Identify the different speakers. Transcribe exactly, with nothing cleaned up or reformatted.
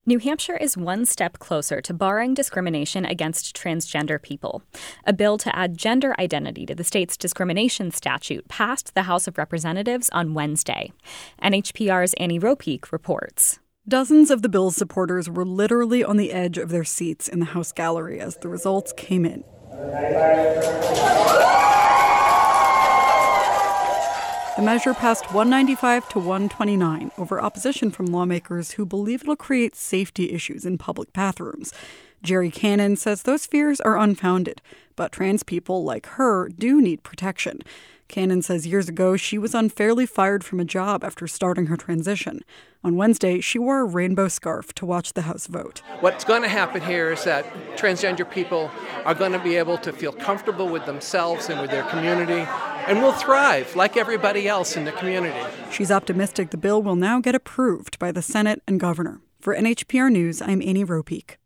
Speaker 1: New Hampshire is one step closer to barring discrimination against transgender people. A bill to add gender identity to the state's discrimination statute passed the House of Representatives on Wednesday. N H P R's Annie Ropeek reports.
Speaker 2: Dozens of the bill's supporters were literally on the edge of their seats in the House gallery as the results came in. The measure passed one ninety-five to one twenty-nine over opposition from lawmakers who believe it'll create safety issues in public bathrooms. Jerry Cannon says those fears are unfounded, but trans people like her do need protection. Cannon says years ago she was unfairly fired from a job after starting her transition. On Wednesday, she wore a rainbow scarf to watch the House vote.
Speaker 3: What's going to happen here is that transgender people are going to be able to feel comfortable with themselves and with their community, and will thrive like everybody else in the community.
Speaker 2: She's optimistic the bill will now get approved by the Senate and governor. For N H P R News, I'm Annie Ropeek.